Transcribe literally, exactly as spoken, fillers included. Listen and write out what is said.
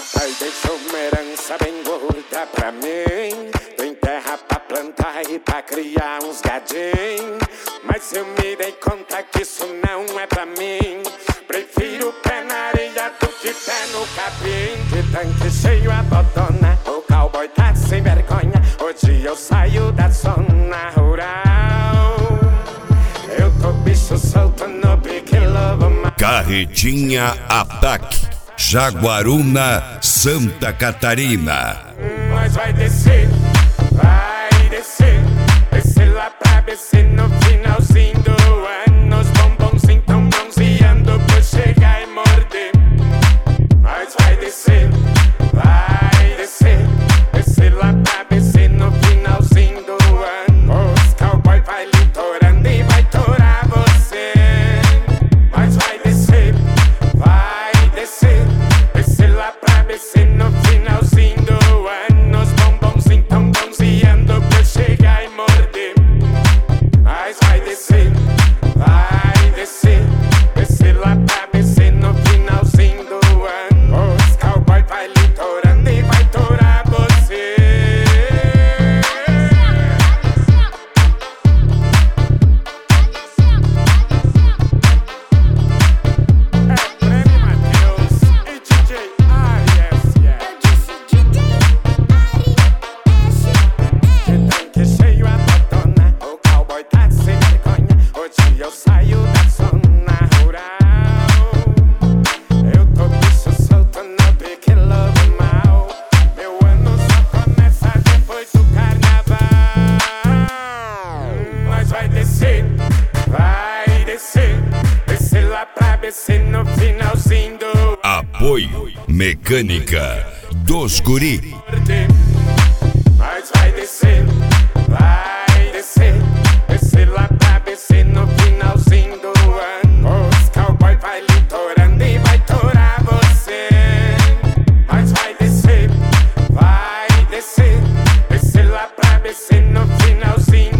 Papai deixou uma herança bem gorda pra mim. Tem terra pra plantar e pra criar uns gadinhos. Mas eu me dei conta que isso não é pra mim. Prefiro pé na areia do que pé no capim. De tanque cheio a botona, o cowboy tá sem vergonha. Hoje eu saio da zona rural. Eu tô bicho solto no pique lobo mal. Carretinha Ataque, Jaguaruna, Santa Catarina. Nós vai descer, vai descer, descer lá pra B C no finalzinho do ano. Os bombons tão bronzeando pra chegar e morder. Nós vai descer, vai descer, descer lá pra B C no finalzinho do ano. Os cowboy vai litorando e vai torar você. Nós vai descer, vai descer, descer lá pra B C no finalzinho do ano. Os bombons tão bronzeando pra chegar e morder. Nós vai descer, vai descer, descer lá pra B C no finalzinho do ano. Os cowboy vai litorando e vai torar você. É Prêmio Matheus e D J Arias, yeah. De tanque cheio a botona, o cowboy tá sem vergonha. Hoje eu saio da zona rural. Eu tô bicho solto no pique lobo mal. Meu ano só começa depois do carnaval. Nós vai descer, vai descer, descer lá pra B C no finalzinho do Apoio Mecânica dos Guri. Nós vai descer, vai descer, descer lá pra B C no finalzinho do ano. Os cowboy vai litorando e vai torar você. Nós vai descer, vai descer, descer lá pra B C no finalzinho